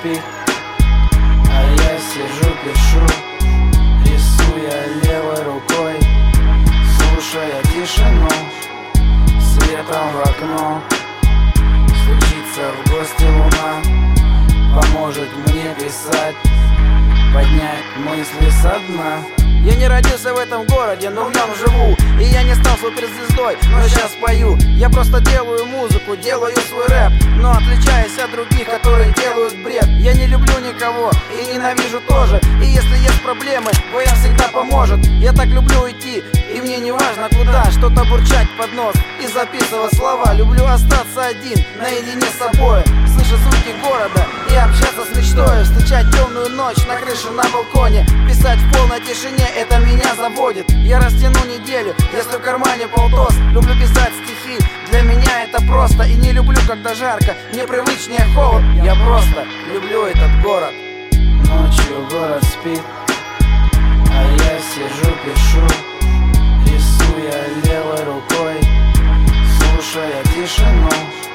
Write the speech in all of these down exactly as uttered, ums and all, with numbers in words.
спит, а я сижу, пишу, рисуя левой рукой, слушая тишину, светом в окно. Стучится в гости луна, поможет мне писать, поднять мысли со дна. Я не родился в этом городе, но в нем живу. И я не стал суперзвездой, но сейчас пою. Я просто делаю музыку, делаю свой рэп, но отличаюсь от других, которые делают бред. Я не люблю никого и ненавижу тоже. И если есть проблемы, Воян всегда поможет. Я так люблю идти, и мне не важно куда, что-то бурчать под нос и записывать слова. Люблю остаться один, наедине с собой, слышать звуки города и общаться с мечтой. Встречать темную ночь на крыше, на балконе, писать в полной тишине, это меня заводит. Я растяну неделю, если в кармане полтос. Люблю писать стихи, для меня это просто. И не люблю, когда жарко, мне привычнее холод. Я просто люблю этот город. Ночью город спит, а я сижу, пишу, рисуя левой рукой, слушая тишину,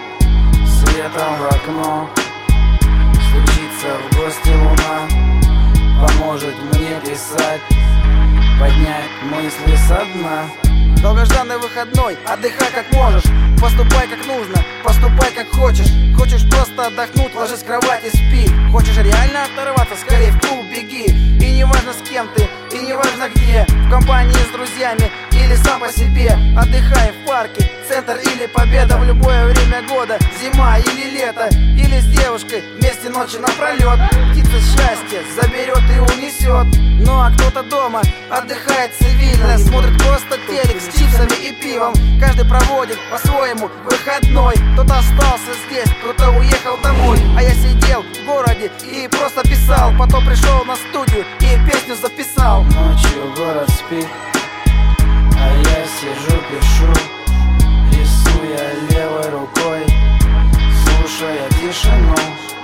светом в окно. Стучится в гости луна, поможет мне писать, поднять мысли со дна. Долгожданный выходной, отдыхай как можешь, поступай как нужно, поступай как хочешь. Хочешь просто отдохнуть, ложись в кровать и спи. Хочешь реально оторваться, скорее в клуб беги. И не важно с кем ты, и не важно где, в компании с друзьями или сам по себе. Отдыхай в парке, центр или Победа, в любое время года, зима или лето, или с девушкой вместе ночи напролет. Птица счастья заберет и унесет. Ну а кто-то дома отдыхает цивильно, смотрит просто телек с чипсами и пивом. Каждый проводит по-своему выходной. Кто-то остался здесь, кто-то уехал домой. А я сидел в городе и просто писал. Потом пришел на студию и песню записал. Ночью город спит, а я сижу, пишу, рисуя левой рукой, слушая тишину,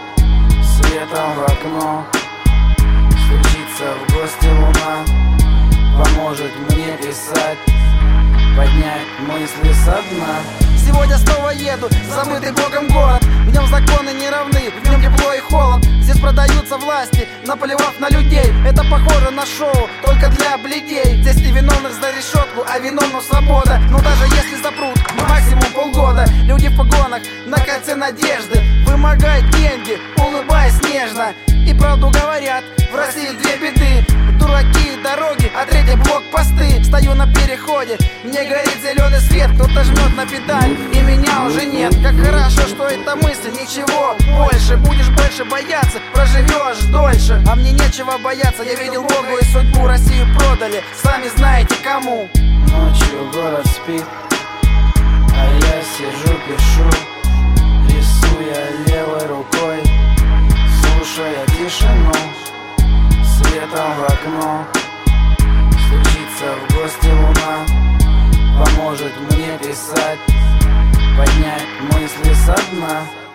светом в окно. Стучится в гости луна, поможет мне писать, поднять мысли со дна. Сегодня снова еду, забытый богом город. В нем законы не равны, в нем тепло и холод. Здесь продаются власти, наплевав на людей. Это похоже на шоу, только для бледей. Здесь невиновных за решетку, а виновным свобода. Но даже если запрут, максимум полгода. Люди в погонах, на кольце надежды, вымогают деньги, улыбаясь нежно. И правду говорят, в России две беды: дураки и дороги, а третий блокпосты. Стою на переходе, мне горит зеленый свет. Кто-то жмет на педаль, и меня уже нет. Как хорошо, что эта мысль, ничего больше. Будешь больше бояться, проживешь дольше. А мне нечего бояться, я видел Богу и судьбу. Россию продали, сами знаете кому. Ночью город спит, а я сижу, пишу, рисуя левой рукой, слушая тишину, светом в окно. Стучится в гости луна, поможет мне писать, поднять мысли со дна.